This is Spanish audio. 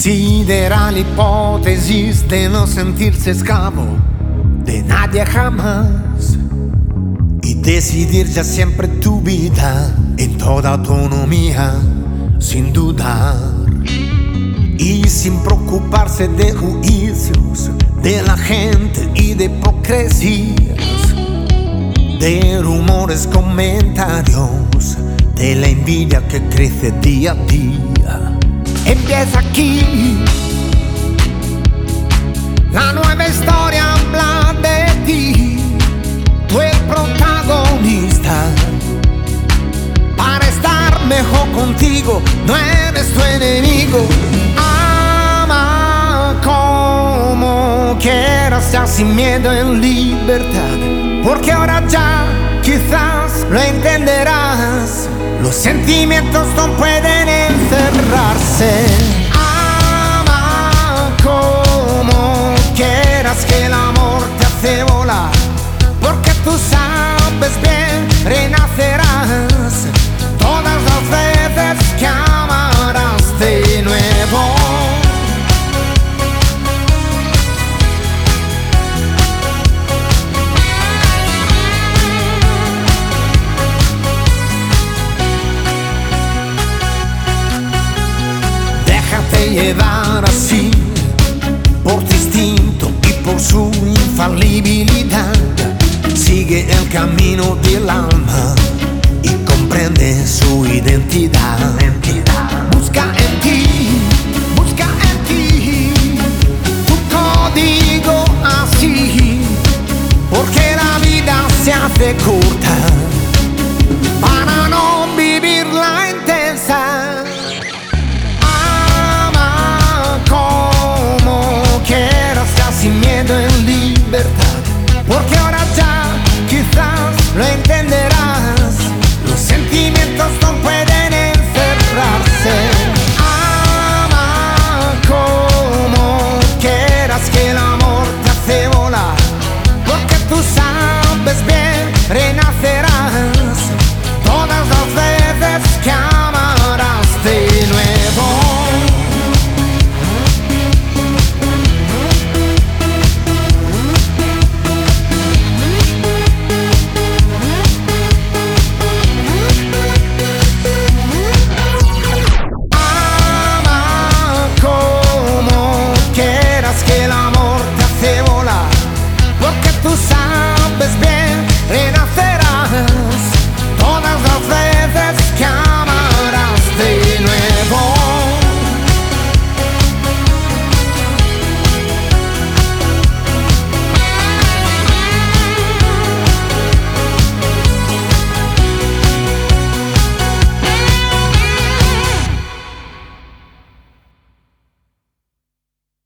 Considera la hipótesis de no sentirse esclavo de nadie jamás y decidir ya siempre tu vida en toda autonomía, sin dudar y sin preocuparse de juicios de la gente y de hipocresías, de rumores, comentarios, de la envidia que crece día a día. Empieza aquí, la nueva historia habla de ti, tú el protagonista. Para estar mejor contigo, no eres tu enemigo. Ama como quieras, ya sin miedo, en libertad, porque ahora ya quizás lo entenderás. Los sentimientos no pueden encerrarse. Ama como quieras, que el amor te hace volar, porque tú sabes bien, renacerás todas las veces que amarás de nuevo. Déjate llevar así por tu instinto y por su infalibilidad. Sigue el camino del alma y comprende su identidad. Busca en ti tu código así, porque la vida se hace corta para no vivirla intensa. Ama como quieras, ya sin miedo, en libertad, porque ahora ya quizás lo entiendas.